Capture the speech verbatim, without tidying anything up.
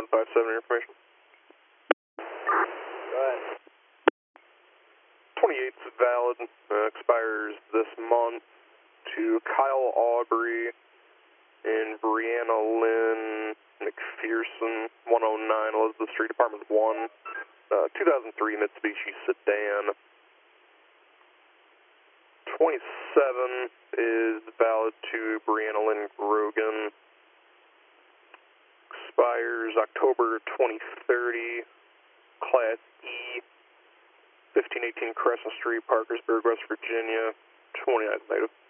seven five seven information. Go ahead. twenty-eight's valid, uh, expires this month to Kyle Aubrey and Brianna Lynn McPherson, one oh nine Elizabeth Street, Apartment one, uh, two thousand three Mitsubishi sedan. twenty-seven is valid to Brianna Lynn Grogan. Expires October twenty thirty, Class E, fifteen eighteen Crescent Street, Parkersburg, West Virginia, twenty-nine native.